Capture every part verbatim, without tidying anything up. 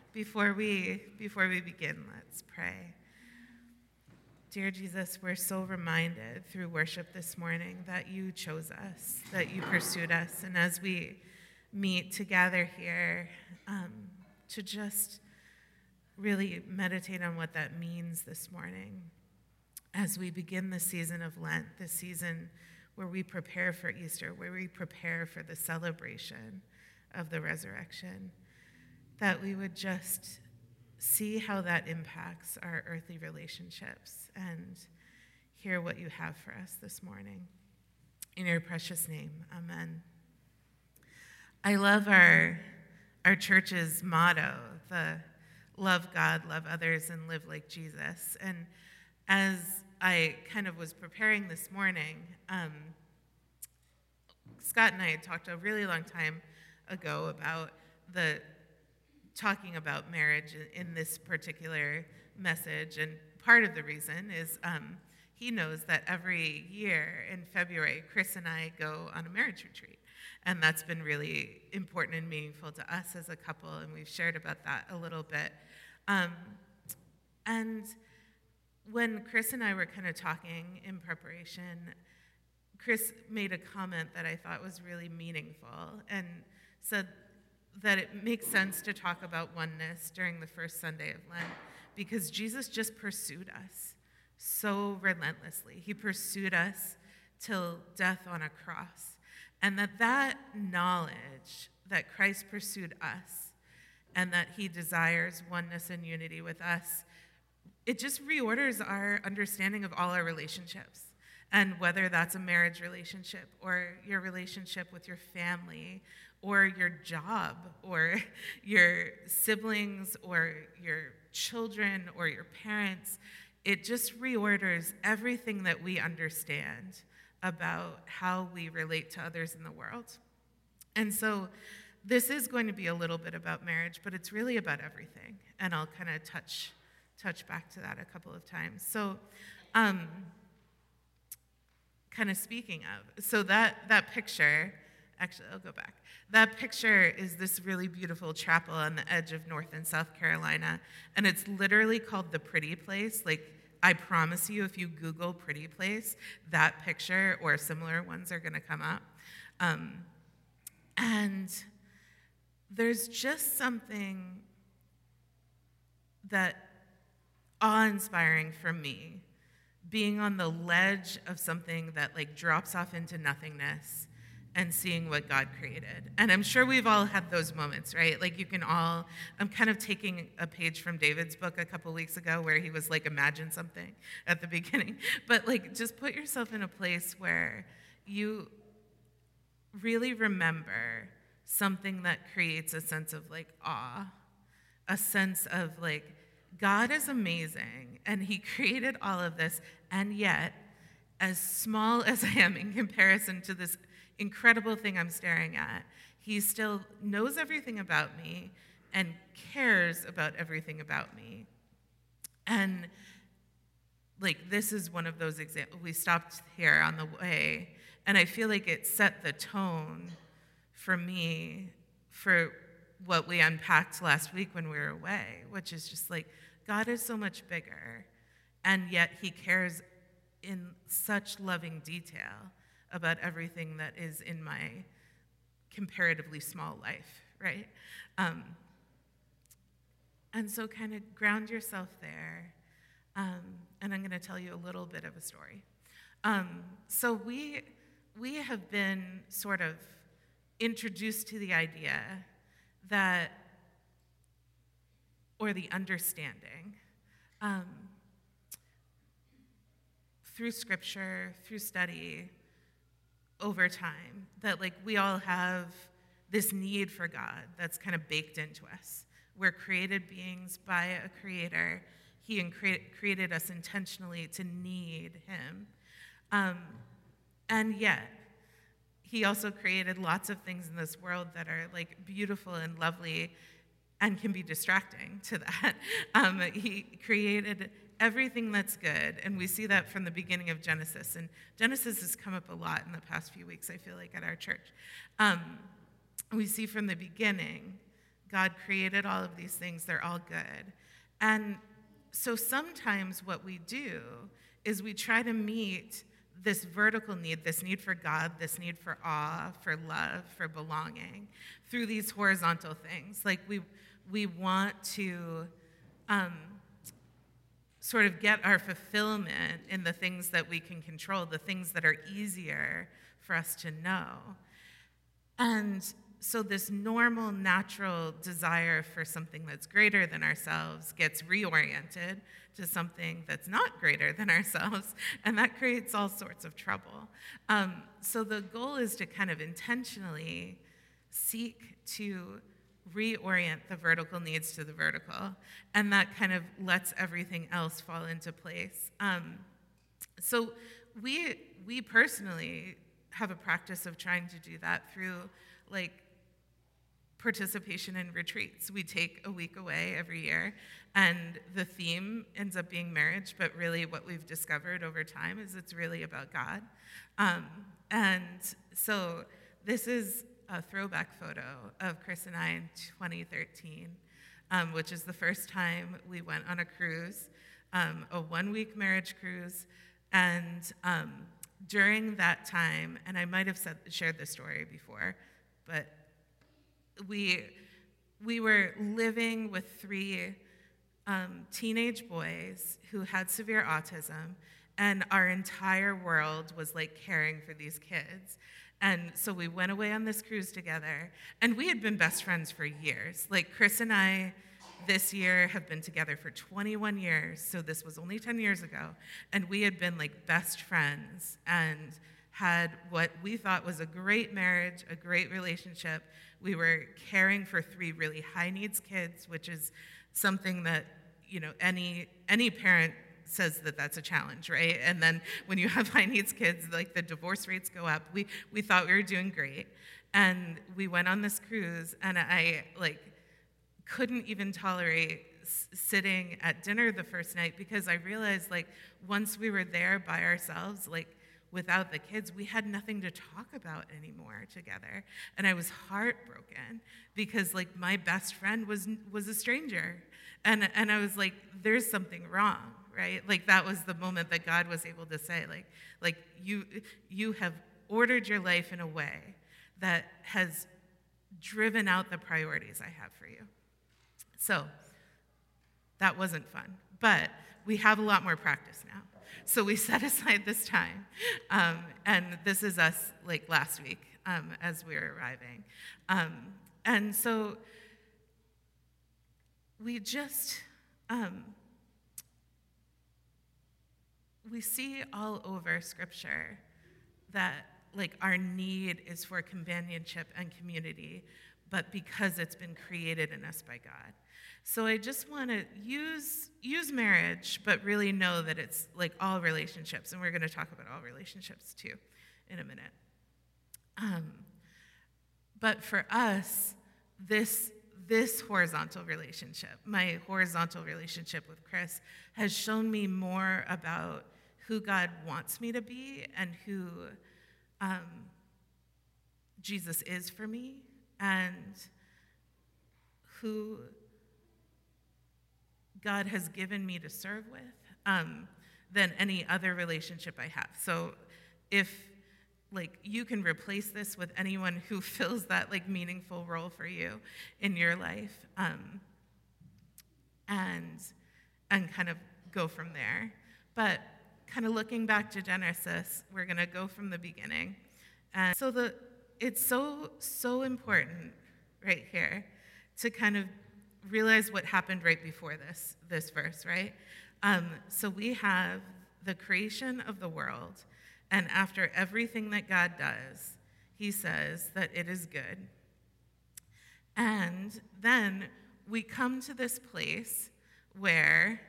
before we before we begin, let's pray. Dear Jesus, we're so reminded through worship this morning that you chose us, that you pursued us, and as we meet to gather here, um, to just really meditate on what that means this morning as we begin the season of Lent, the season where we prepare for Easter, where we prepare for the celebration of the resurrection, that we would just see how that impacts our earthly relationships and hear what you have for us this morning. In your precious name, amen. I love our, our church's motto, the love God, love others, and live like Jesus. And as I kind of was preparing this morning, um, Scott and I had talked a really long time ago about the talking about marriage in this particular message, and part of the reason is um, he knows that every year in February, Chris and I go on a marriage retreat, and that's been really important and meaningful to us as a couple, and we've shared about that a little bit. Um, and when Chris and I were kind of talking in preparation, Chris made a comment that I thought was really meaningful and said that it makes sense to talk about oneness during the first Sunday of Lent because Jesus just pursued us so relentlessly. He pursued us till death on a cross. And that that knowledge that Christ pursued us and that he desires oneness and unity with us, it just reorders our understanding of all our relationships. And whether that's a marriage relationship or your relationship with your family or your job or your siblings or your children or your parents, it just reorders everything that we understand about how we relate to others in the world. And so this is going to be a little bit about marriage, but it's really about everything. And I'll kind of touch touch back to that a couple of times. So um, kind of speaking of, so that, that picture, actually, I'll go back. That picture is this really beautiful chapel on the edge of North and South Carolina, and it's literally called the Pretty Place. Like, I promise you, if you Google Pretty Place, that picture or similar ones are going to come up. Um, and there's just something that awe-inspiring for me, being on the ledge of something that like drops off into nothingness and seeing what God created. And I'm sure we've all had those moments, right? Like you can all, I'm kind of taking a page from David's book a couple weeks ago where he was like, imagine something at the beginning. But like, just put yourself in a place where you really remember something that creates a sense of like awe, a sense of like, God is amazing, and he created all of this, and yet, as small as I am in comparison to this incredible thing I'm staring at, he still knows everything about me and cares about everything about me. And, like, this is one of those examples. We stopped here on the way, and I feel like it set the tone for me for what we unpacked last week when we were away, which is just like, God is so much bigger, and yet he cares in such loving detail about everything that is in my comparatively small life, right? Um, and so kind of ground yourself there, um, and I'm going to tell you a little bit of a story. Um, so we we have been sort of introduced to the idea that, or the understanding, um, through scripture, through study, over time, that like we all have this need for God that's kind of baked into us. We're created beings by a creator. He incre- created us intentionally to need him. Um, and yet, he also created lots of things in this world that are like beautiful and lovely and can be distracting to that. Um, he created everything that's good, and we see that from the beginning of Genesis. And Genesis has come up a lot in the past few weeks, I feel like, at our church. Um, we see from the beginning God created all of these things. They're all good. And so sometimes what we do is we try to meet this vertical need, this need for God, this need for awe, for love, for belonging, through these horizontal things. Like we we want to um, sort of get our fulfillment in the things that we can control, the things that are easier for us to know. And so this normal, natural desire for something that's greater than ourselves gets reoriented to something that's not greater than ourselves, and that creates all sorts of trouble. Um, so the goal is to kind of intentionally seek to reorient the vertical needs to the vertical, and that kind of lets everything else fall into place. Um, so we we personally have a practice of trying to do that through like participation in retreats. We take a week away every year, and the theme ends up being marriage, but really what we've discovered over time is it's really about God. Um, and so this is a throwback photo of Chris and I in twenty thirteen, um, which is the first time we went on a cruise, um, a one-week marriage cruise. And um, during that time, and I might have said, shared this story before, but we we were living with three um, teenage boys who had severe autism, and our entire world was like caring for these kids. And so we went away on this cruise together, and we had been best friends for years. Like Chris and I this year have been together for twenty-one years, so this was only ten years ago, and we had been like best friends and had what we thought was a great marriage, a great relationship. We were caring for three really high needs kids, which is something that, you know, any any parent says that that's a challenge, right? And then when you have high needs kids, like the divorce rates go up. We we thought we were doing great. And we went on this cruise, and I like couldn't even tolerate s- sitting at dinner the first night, because I realized like once we were there by ourselves, like without the kids, we had nothing to talk about anymore together. And I was heartbroken because like my best friend was was a stranger. And and I was like, there's something wrong, right? Like that was the moment that God was able to say, like, like you you have ordered your life in a way that has driven out the priorities I have for you. So that wasn't fun, but we have a lot more practice now. So we set aside this time, um, and this is us like last week um, as we were arriving. Um, and so we just, um, we see all over Scripture that like our need is for companionship and community, but because it's been created in us by God. So I just want to use use marriage, but really know that it's like all relationships, and we're going to talk about all relationships too in a minute. Um, but for us, this this horizontal relationship, my horizontal relationship with Chris, has shown me more about who God wants me to be and who um, Jesus is for me, and who God has given me to serve with, um, than any other relationship I have. So if like you can replace this with anyone who fills that like meaningful role for you in your life, um, and and kind of go from there. But kind of looking back to Genesis, we're gonna go from the beginning. And so the it's so, so important right here to kind of realize what happened right before this, this verse, right? Um, so we have the creation of the world, and after everything that God does, he says that it is good. And then we come to this place where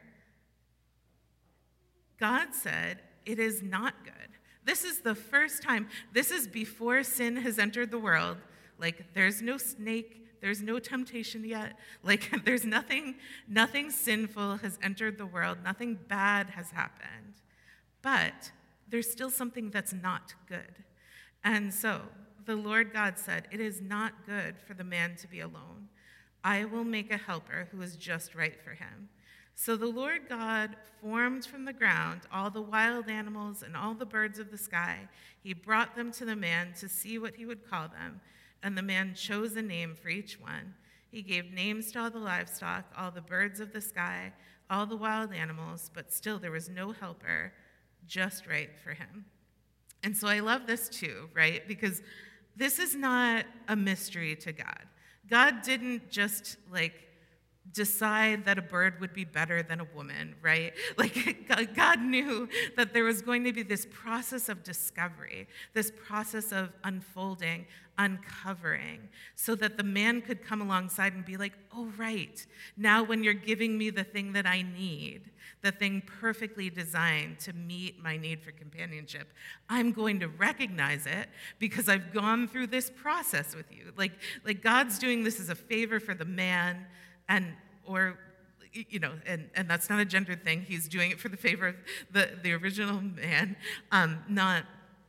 God said it is not good. This is the first time, this is before sin has entered the world. Like, there's no snake, there's no temptation yet. Like, there's nothing, nothing sinful has entered the world, nothing bad has happened. But there's still something that's not good. And so the Lord God said, it is not good for the man to be alone. I will make a helper who is just right for him. So the Lord God formed from the ground all the wild animals and all the birds of the sky. He brought them to the man to see what he would call them, and the man chose a name for each one. He gave names to all the livestock, all the birds of the sky, all the wild animals, but still there was no helper just right for him. And so I love this too, right? Because this is not a mystery to God. God didn't just like decide that a bird would be better than a woman, right? Like God knew that there was going to be this process of discovery, this process of unfolding, uncovering, so that the man could come alongside and be like, oh, right, now when you're giving me the thing that I need, the thing perfectly designed to meet my need for companionship, I'm going to recognize it because I've gone through this process with you. Like, like God's doing this as a favor for the man, and or you know, and, and that's not a gendered thing. He's doing it for the favor of the, the original man, um, not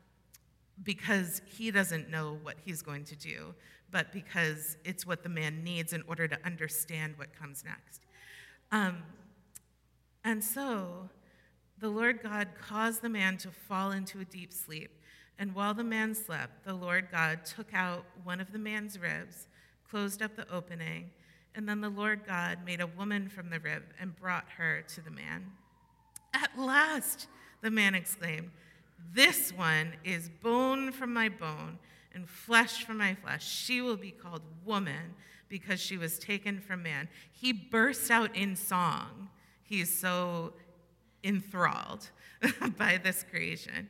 because he doesn't know what he's going to do, but because it's what the man needs in order to understand what comes next. Um, and so the Lord God caused the man to fall into a deep sleep. And while the man slept, the Lord God took out one of the man's ribs, closed up the opening, and then the Lord God made a woman from the rib and brought her to the man. At last, the man exclaimed, this one is bone from my bone and flesh from my flesh. She will be called woman because she was taken from man. He bursts out in song. He is so enthralled by this creation.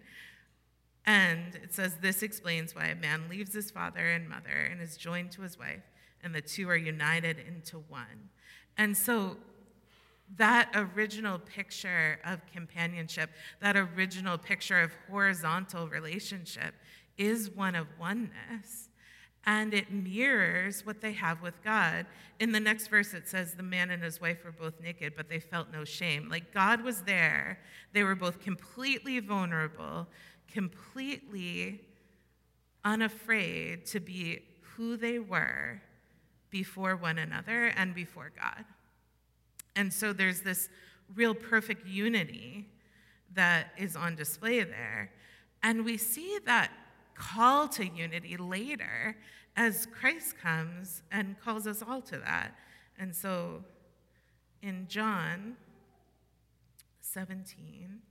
And it says, this explains why a man leaves his father and mother and is joined to his wife, and the two are united into one. And so that original picture of companionship, that original picture of horizontal relationship is one of oneness. And it mirrors what they have with God. In the next verse, it says the man and his wife were both naked, but they felt no shame. Like God was there. They were both completely vulnerable, completely unafraid to be who they were before one another and before God. And so there's this real perfect unity that is on display there. And we see that call to unity later as Christ comes and calls us all to that. And so in John seventeen,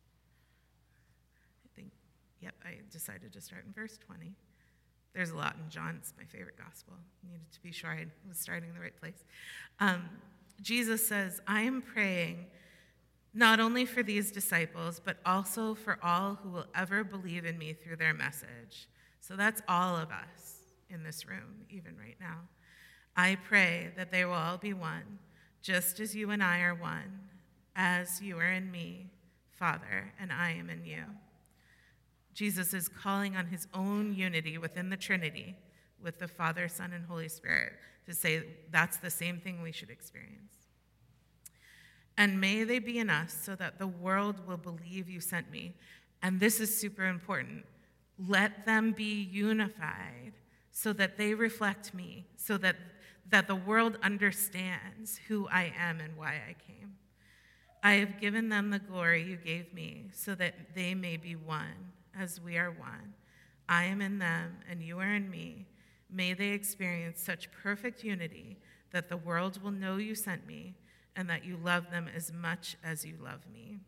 I think, yep, I decided to start in verse twenty. There's a lot in John. It's my favorite gospel. I needed to be sure I was starting in the right place. Um, Jesus says, I am praying not only for these disciples, but also for all who will ever believe in me through their message. So that's all of us in this room, even right now. I pray that they will all be one, just as you and I are one, as you are in me, Father, and I am in you. Jesus is calling on his own unity within the Trinity with the Father, Son, and Holy Spirit to say that's the same thing we should experience. And may they be in us so that the world will believe you sent me. And this is super important. Let them be unified so that they reflect me, so that, that the world understands who I am and why I came. I have given them the glory you gave me so that they may be one as we are one. I am in them and you are in me. May they experience such perfect unity that the world will know you sent me and that you love them as much as you love me.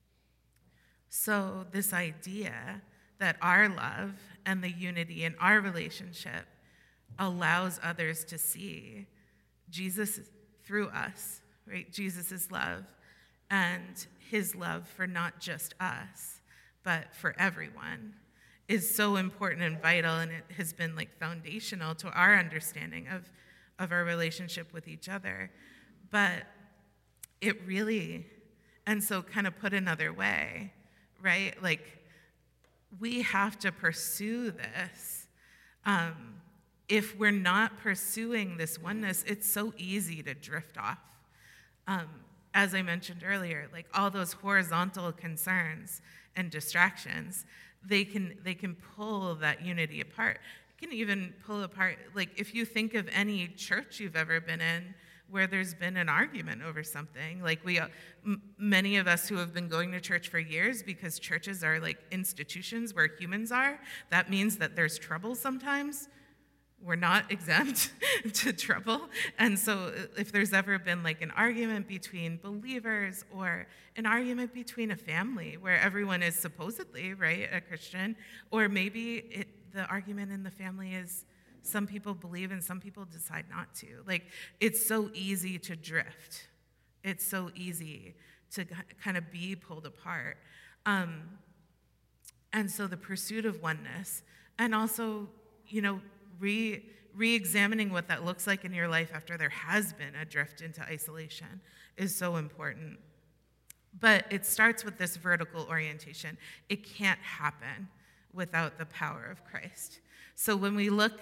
So this idea that our love and the unity in our relationship allows others to see Jesus through us, right? Jesus' love and his love for not just us, but for everyone is so important and vital, and it has been like foundational to our understanding of, of our relationship with each other. But it really, and so kind of put another way, right? Like we have to pursue this. Um, if we're not pursuing this oneness, it's so easy to drift off. Um, as I mentioned earlier, like all those horizontal concerns and distractions, they can they can pull that unity apart. can even pull apart, like if you think of any church you've ever been in where there's been an argument over something, like we, m- many of us who have been going to church for years, because churches are like institutions where humans are, that means that there's trouble sometimes. We're not exempt to trouble. And so if there's ever been like an argument between believers or an argument between a family where everyone is supposedly, right, a Christian, or maybe it, the argument in the family is some people believe and some people decide not to. Like, it's so easy to drift. It's so easy to kind of be pulled apart. Um, and so the pursuit of oneness, and also, you know, Re, re-examining what that looks like in your life after there has been a drift into isolation is so important. But it starts with this vertical orientation. It can't happen without the power of Christ. So when we look,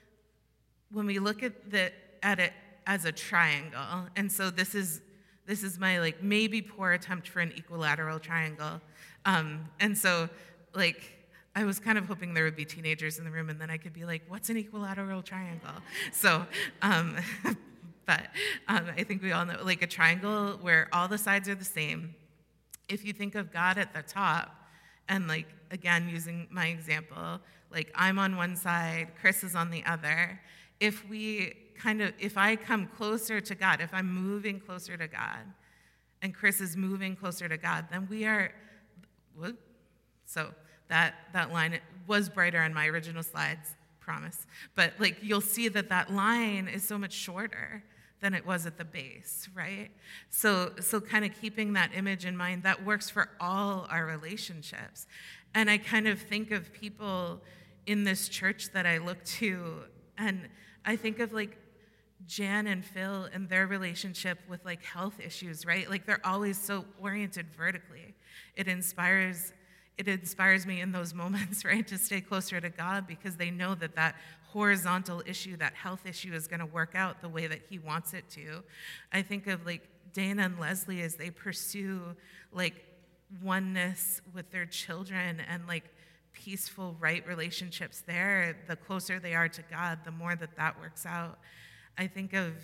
when we look at the at it as a triangle, and so this is this is my like maybe poor attempt for an equilateral triangle, um, and so like. I was kind of hoping there would be teenagers in the room, and then I could be like, what's an equilateral triangle? So, um, but um, I think we all know, like a triangle where all the sides are the same. If you think of God at the top, and like, again, using my example, like I'm on one side, Chris is on the other. If we kind of, if I come closer to God, if I'm moving closer to God, and Chris is moving closer to God, then we are, what? So, That that line was brighter on my original slides, promise. But like you'll see that that line is so much shorter than it was at the base, right? So so kind of keeping that image in mind, that works for all our relationships. And I kind of think of people in this church that I look to, and I think of like Jan and Phil and their relationship with like health issues, right? Like they're always so oriented vertically. It inspires It inspires me in those moments, right, to stay closer to God, because they know that that horizontal issue, that health issue is going to work out the way that he wants it to. I think of like Dana and Leslie as they pursue like oneness with their children and like peaceful, right relationships there. The closer they are to God, the more that that works out. I think of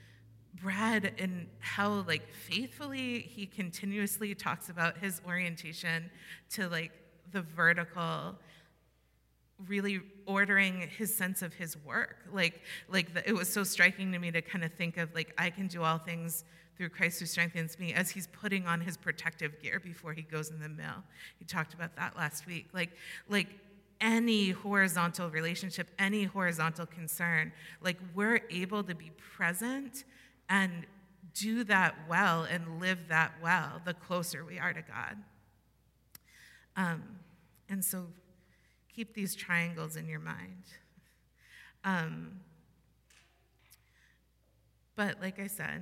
Brad and how like faithfully he continuously talks about his orientation to like the vertical, really ordering his sense of his work. Like, like the, it was so striking to me to kind of think of like, I can do all things through Christ who strengthens me, as he's putting on his protective gear before he goes in the mill. He talked about that last week. Like, like any horizontal relationship, any horizontal concern, like we're able to be present and do that well and live that well the closer we are to God. Um, and so keep these triangles in your mind. Um, but like I said,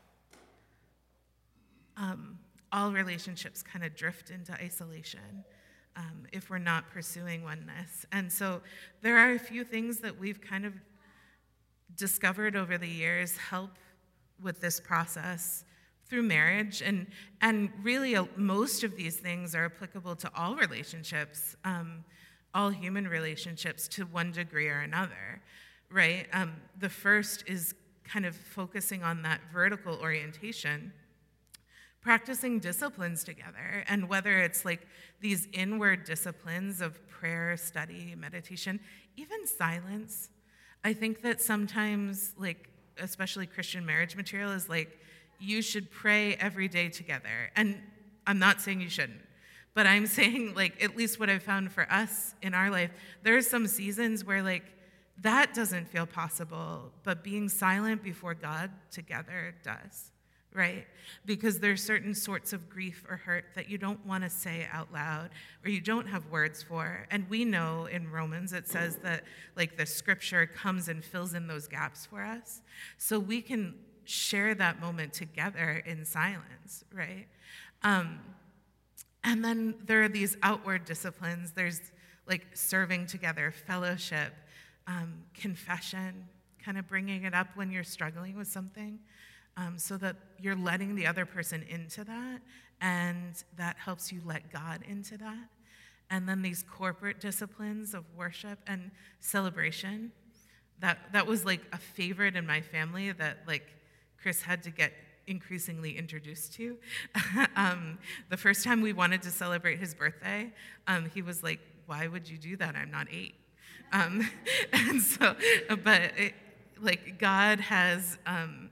um, all relationships kind of drift into isolation um, if we're not pursuing oneness. And so there are a few things that we've kind of discovered over the years help with this process through marriage, and and really uh, most of these things are applicable to all relationships, um, all human relationships to one degree or another, right? Um, the first is kind of focusing on that vertical orientation, practicing disciplines together, and whether it's like these inward disciplines of prayer, study, meditation, even silence. I think that sometimes like especially Christian marriage material is like, you should pray every day together. And I'm not saying you shouldn't, but I'm saying like, at least what I've found for us in our life, there are some seasons where like, that doesn't feel possible, but being silent before God together does, right? Because there's certain sorts of grief or hurt that you don't want to say out loud, or you don't have words for. And we know in Romans it says that like the scripture comes and fills in those gaps for us. So we can share that moment together in silence, right? Um, and then there are these outward disciplines. There's like serving together, fellowship, um, confession, kind of bringing it up when you're struggling with something. Um, so that you're letting the other person into that, and that helps you let God into that. and then these corporate disciplines of worship and celebration. That that was like a favorite in my family that like Chris had to get increasingly introduced to. um, the first time we wanted to celebrate his birthday, um, he was like, "Why would you do that? I'm not eight." Um, and so, but it, like God has um,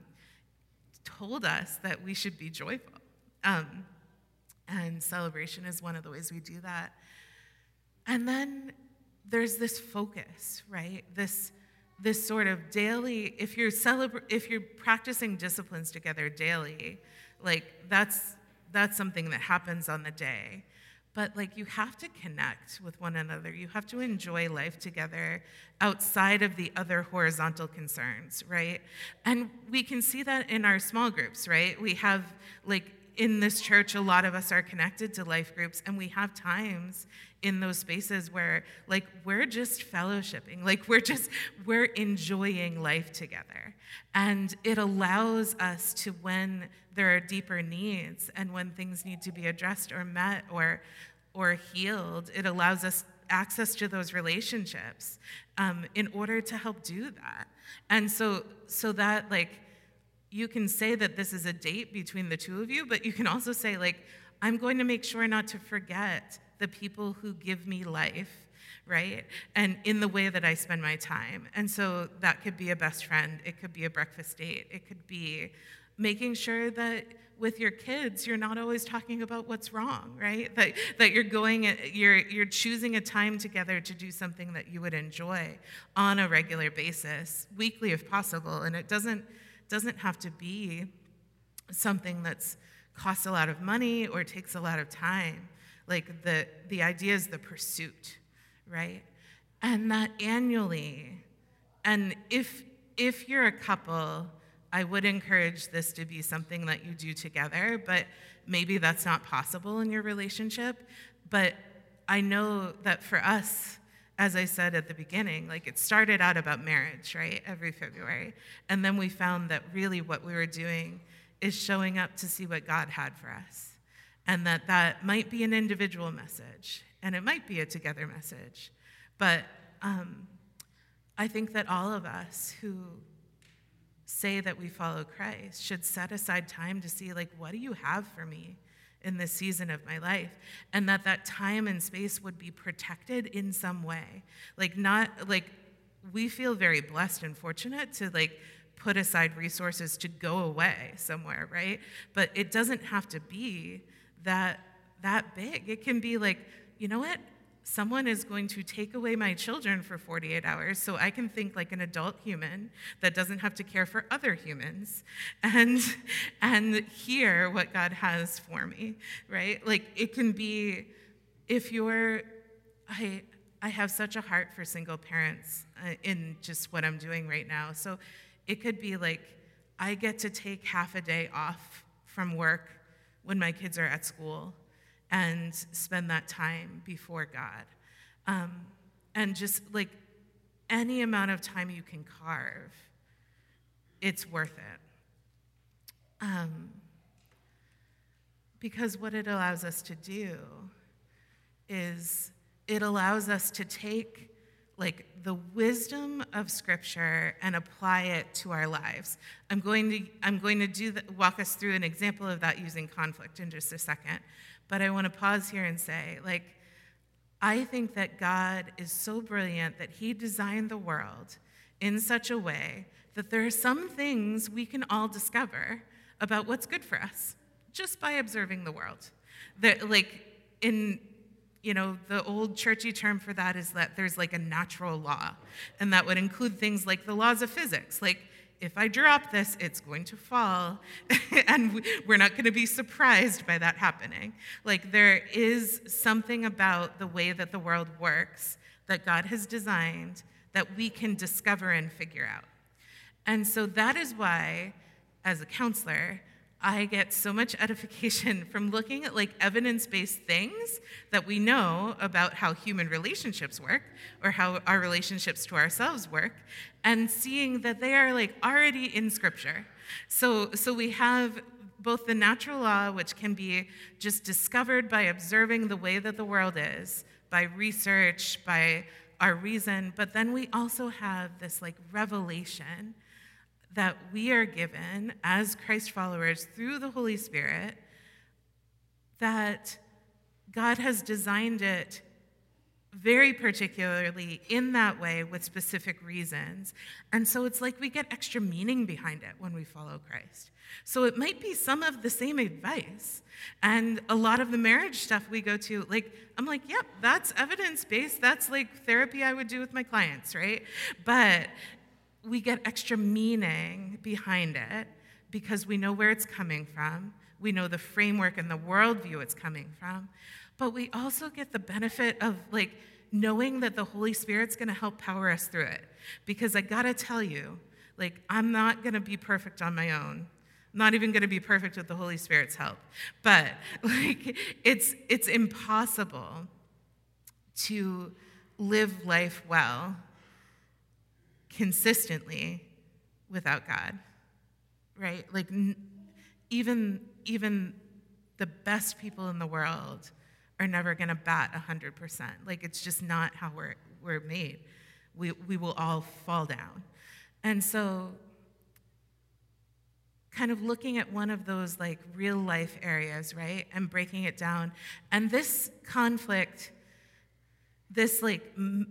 told us that we should be joyful, um, and celebration is one of the ways we do that. And then there's this focus, right? This this sort of daily, if you're celebra- if you're practicing disciplines together daily, like that's that's something that happens on the day. But like you have to connect with one another. You have to enjoy life together outside of the other horizontal concerns, right? And we can see that in our small groups, right? We have like in this church, a lot of us are connected to life groups, and we have times in those spaces where like we're just fellowshipping, like we're just, we're enjoying life together. And it allows us to, when there are deeper needs and when things need to be addressed or met or, or healed, it allows us access to those relationships um, in order to help do that. And so, so that like, you can say that this is a date between the two of you, but you can also say, like, I'm going to make sure not to forget the people who give me life, right? And in the way that I spend my time. And so that could be a best friend. It could be a breakfast date. It could be making sure that with your kids, you're not always talking about what's wrong, right? That that you're going, you're you're choosing a time together to do something that you would enjoy on a regular basis, weekly if possible. And it doesn't doesn't have to be something that's costs a lot of money or takes a lot of time. Like the the idea is the pursuit, right? And that annually, and if if you're a couple, I would encourage this to be something that you do together, but maybe that's not possible in your relationship. But I know that for us, as I said at the beginning, like it started out about marriage, right, every February. And then we found that really what we were doing is showing up to see what God had for us. And that that might be an individual message, and it might be a together message. But um, I think that all of us who say that we follow Christ should set aside time to see, like, what do you have for me in this season of my life? And that that time and space would be protected in some way. Like, not, like, we feel very blessed and fortunate to, like, put aside resources to go away somewhere, right? But it doesn't have to be that that big. It can be like, you know what? Someone is going to take away my children for forty-eight hours so I can think like an adult human that doesn't have to care for other humans and and hear what God has for me, right? Like it can be, if you're, I I have such a heart for single parents uh, in just what I'm doing right now. So it could be like, I get to take half a day off from work when my kids are at school and spend that time before God. Um, and just like any amount of time you can carve, it's worth it. Um, because what it allows us to do is it allows us to take like the wisdom of Scripture and apply it to our lives. I'm going to I'm going to do the, walk us through an example of that using conflict in just a second. But I want to pause here and say, like, I think that God is so brilliant that he designed the world in such a way that there are some things we can all discover about what's good for us just by observing the world. That, like, in, you know, the old churchy term for that is that there's like a natural law, and that would include things like the laws of physics, like, if I drop this, it's going to fall, and we're not going to be surprised by that happening. Like, there is something about the way that the world works that God has designed that we can discover and figure out. And so that is why, as a counselor, I get so much edification from looking at like evidence-based things that we know about how human relationships work or how our relationships to ourselves work, and seeing that they are like already in Scripture. So, so we have both the natural law, which can be just discovered by observing the way that the world is, by research, by our reason, but then we also have this like revelation that we are given as Christ followers through the Holy Spirit, that God has designed it very particularly in that way with specific reasons. And so it's like we get extra meaning behind it when we follow Christ. So it might be some of the same advice. And a lot of the marriage stuff we go to, like, I'm like, yep, that's evidence-based. That's like therapy I would do with my clients, right? But we get extra meaning behind it because we know where it's coming from. We know the framework and the worldview it's coming from. But we also get the benefit of like knowing that the Holy Spirit's gonna help power us through it. Because I gotta tell you, like, I'm not gonna be perfect on my own. I'm not even gonna be perfect with the Holy Spirit's help. But like, it's it's impossible to live life well consistently without God, right? Like n- even even the best people in the world are never going to bat one hundred percent. Like, it's just not how we're we're made. We we will all fall down. And so kind of looking at one of those like real life areas, right? And breaking it down. And this conflict, this like m-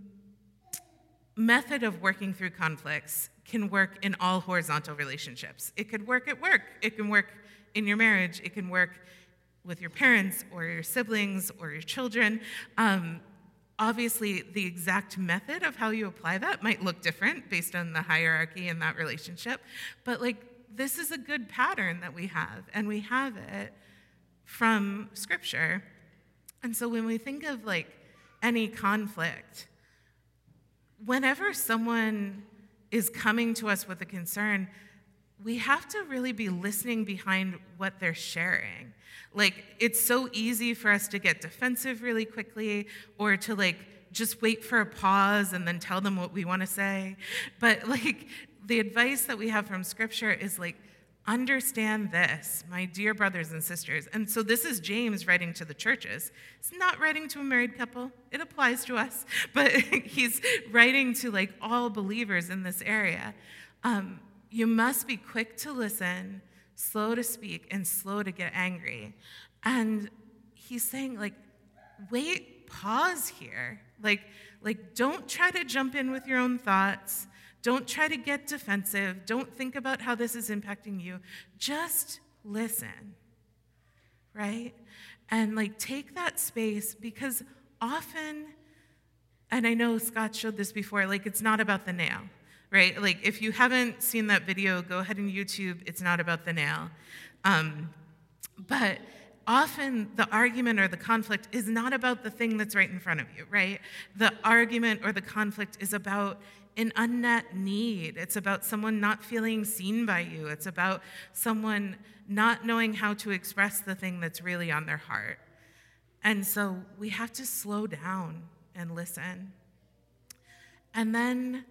method of working through conflicts can work in all horizontal relationships. It could work at work. It can work in your marriage. It can work with your parents or your siblings or your children. Um, obviously, the exact method of how you apply that might look different based on the hierarchy in that relationship. But like, this is a good pattern that we have, and we have it from Scripture. And so when we think of like any conflict, whenever someone is coming to us with a concern, we have to really be listening behind what they're sharing. Like, it's so easy for us to get defensive really quickly, or to like just wait for a pause and then tell them what we want to say. But like, the advice that we have from Scripture is like, understand this, my dear brothers and sisters. And so this is James writing to the churches. It's not writing to a married couple. It applies to us. But he's writing to like all believers in this area. Um, you must be quick to listen, slow to speak, and slow to get angry. And he's saying, like, wait, pause here. Like, like, don't try to jump in with your own thoughts. Don't try to get defensive. Don't think about how this is impacting you. Just listen, right? And like, take that space, because often, and I know Scott showed this before, like, it's not about the nail, right? Like, if you haven't seen that video, go ahead and YouTube, It's Not About the Nail. Um, but often the argument or the conflict is not about the thing that's right in front of you, right? The argument or the conflict is about an unmet need. It's about someone not feeling seen by you. It's about someone not knowing how to express the thing that's really on their heart. And so we have to slow down and listen. And then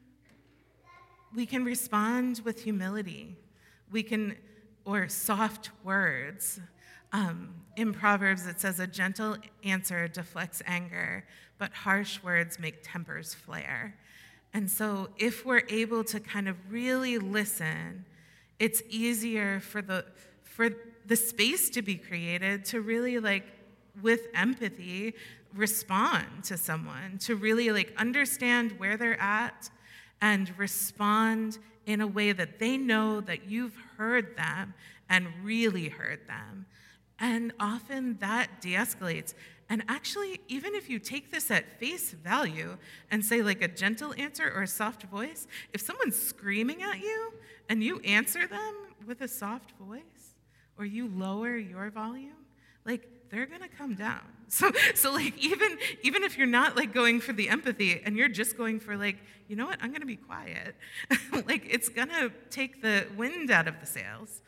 we can respond with humility. We can, or soft words. Um, in Proverbs, it says, a gentle answer deflects anger, but harsh words make tempers flare. And so if we're able to kind of really listen, it's easier for the for the space to be created to really, like, with empathy, respond to someone, to really like understand where they're at and respond in a way that they know that you've heard them and really heard them. And often that de-escalates. And actually, even if you take this at face value and say like a gentle answer or a soft voice, if someone's screaming at you and you answer them with a soft voice, or you lower your volume, like, they're gonna come down. So, so like, even even if you're not like going for the empathy and you're just going for like, you know what, I'm gonna be quiet, like, it's gonna take the wind out of the sails.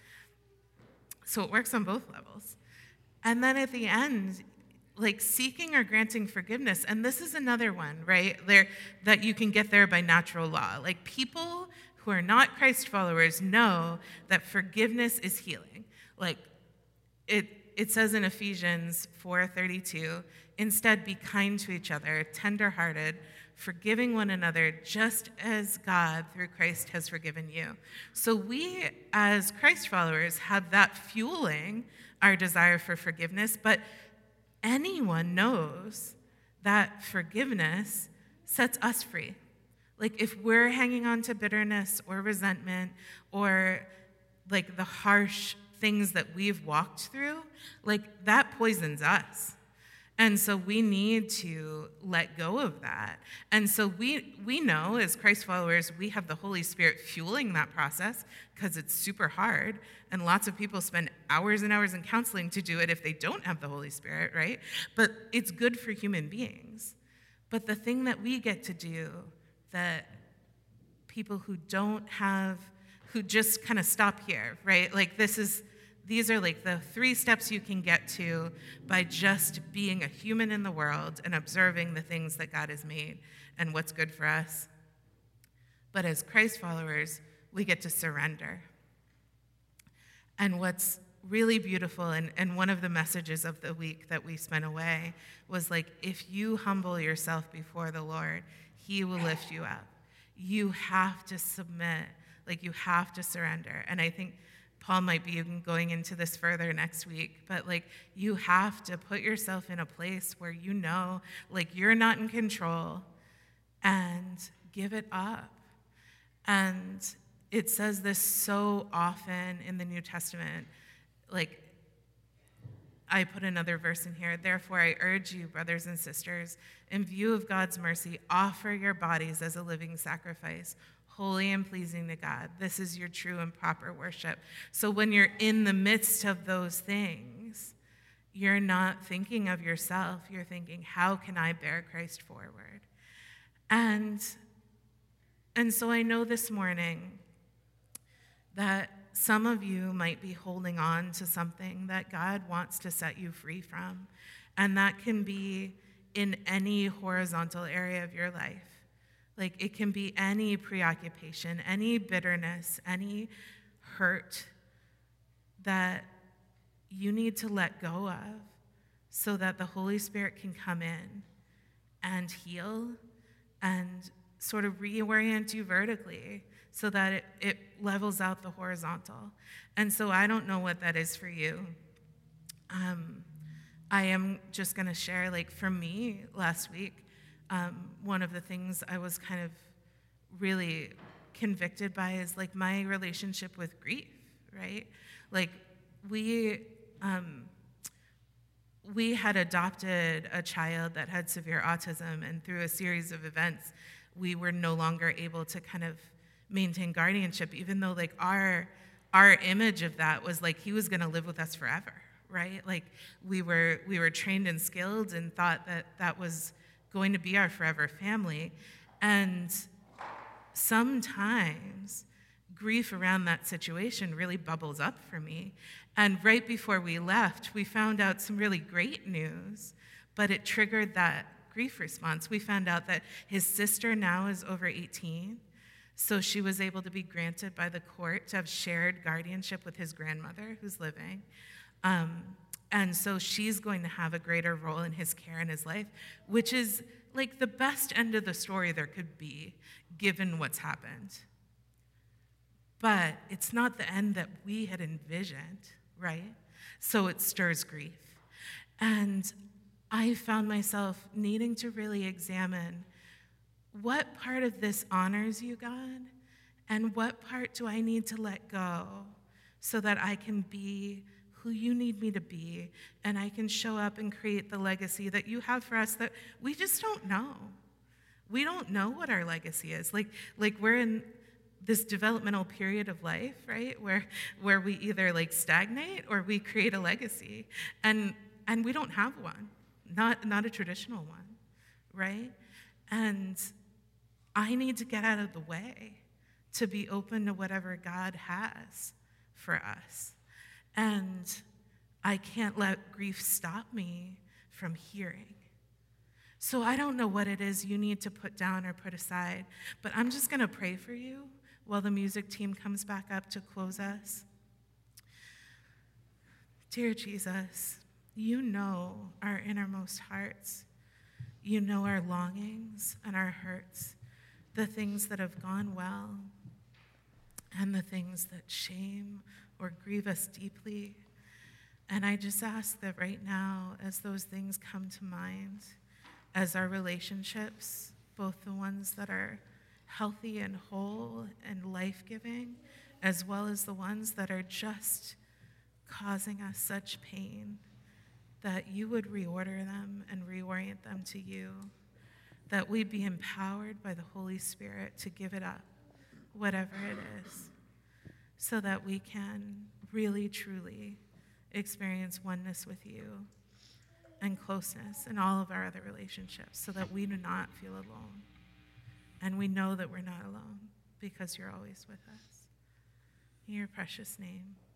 So it works on both levels. And then at the end, like, seeking or granting forgiveness. And this is another one, right? There, that you can get there by natural law. Like, people who are not Christ followers know that forgiveness is healing. Like, it it says in Ephesians four thirty-two, instead be kind to each other, tenderhearted, forgiving one another, just as God through Christ has forgiven you. So we, as Christ followers, have that fueling our desire for forgiveness, but anyone knows that forgiveness sets us free. Like if we're hanging on to bitterness or resentment or like the harsh things that we've walked through, like that poisons us. And so we need to let go of that. And so we we know as Christ followers, we have the Holy Spirit fueling that process because it's super hard. And lots of people spend hours and hours in counseling to do it if they don't have the Holy Spirit, right? But it's good for human beings. But the thing that we get to do that people who don't have, who just kind of stop here, right? Like this is, these are like the three steps you can get to by just being a human in the world and observing the things that God has made and what's good for us. But as Christ followers, we get to surrender. And what's really beautiful, and, and one of the messages of the week that we spent away was like, if you humble yourself before the Lord, he will lift you up. You have to submit, like you have to surrender. And I think Paul might be even going into this further next week, but like you have to put yourself in a place where you know, like you're not in control and give it up. And it says this so often in the New Testament, like I put another verse in here. Therefore, I urge you, brothers and sisters, in view of God's mercy, offer your bodies as a living sacrifice, holy and pleasing to God. This is your true and proper worship. So when you're in the midst of those things, you're not thinking of yourself. You're thinking, how can I bear Christ forward? And, and so I know this morning that some of you might be holding on to something that God wants to set you free from. And that can be in any horizontal area of your life. Like it can be any preoccupation, any bitterness, any hurt that you need to let go of so that the Holy Spirit can come in and heal and sort of reorient you vertically so that it, it levels out the horizontal. And so I don't know what that is for you. Um, I am just going to share, like for me last week, um, one of the things I was kind of really convicted by is like my relationship with grief, right? Like we, um, we had adopted a child that had severe autism, and through a series of events, we were no longer able to kind of maintain guardianship, even though like our our image of that was like he was going to live with us forever, right? Like we were we were trained and skilled and thought that that was going to be our forever family. And sometimes grief around that situation really bubbles up for me. And right before we left, we found out some really great news, but it triggered that grief response. We found out that his sister now is over eighteen. So she was able to be granted by the court to have shared guardianship with his grandmother who's living. Um, and so she's going to have a greater role in his care and his life, which is like the best end of the story there could be, given what's happened. But it's not the end that we had envisioned, right? So it stirs grief. And I found myself needing to really examine, what part of this honors you, God? And what part do I need to let go so that I can be who you need me to be and I can show up and create the legacy that you have for us that we just don't know. We don't know what our legacy is. Like, like we're in this developmental period of life, right? Where where we either like stagnate or we create a legacy. And and we don't have one. Not not a traditional one, right? And I need to get out of the way to be open to whatever God has for us. And I can't let grief stop me from hearing. So I don't know what it is you need to put down or put aside, but I'm just going to pray for you while the music team comes back up to close us. Dear Jesus, you know our innermost hearts. You know our longings and our hurts, the things that have gone well and the things that shame or grieve us deeply. And I just ask that right now, as those things come to mind, as our relationships, both the ones that are healthy and whole and life-giving, as well as the ones that are just causing us such pain, that you would reorder them and reorient them to you, that we'd be empowered by the Holy Spirit to give it up, whatever it is, so that we can really, truly experience oneness with you and closeness in all of our other relationships, so that we do not feel alone. And we know that we're not alone because you're always with us. In your precious name.